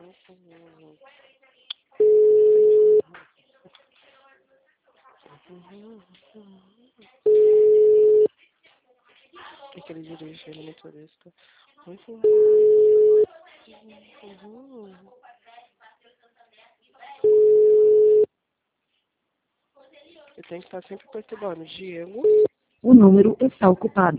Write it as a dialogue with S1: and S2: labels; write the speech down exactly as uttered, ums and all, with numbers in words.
S1: É que ele dirige, ele é motorista. Muito. Eu tenho que estar sempre perturbando. Diego.
S2: O número está ocupado.